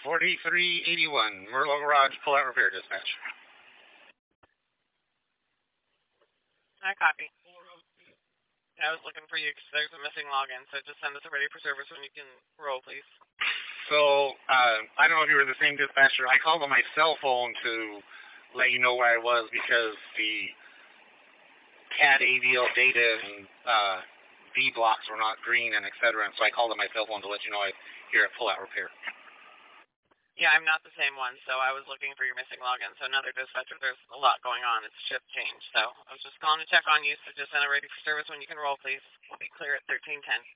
4381, Merlo Garage, pull-out repair dispatch. I copy. I was looking for you because there's a missing login, so just send us a ready for service when you can roll, please. So, I don't know if you were the same dispatcher. I called on my cell phone to let you know where I was because the CAD AVL data and V blocks were not green and et cetera, and so I called on my cell phone to let you know I'm here at pull-out repair. Yeah, I'm not the same one, so I was looking for your missing login. So another dispatcher, there's a lot going on. It's shift change. So I was just calling to check on you, so just send a ready for service when you can roll, please. We'll be clear at 1310.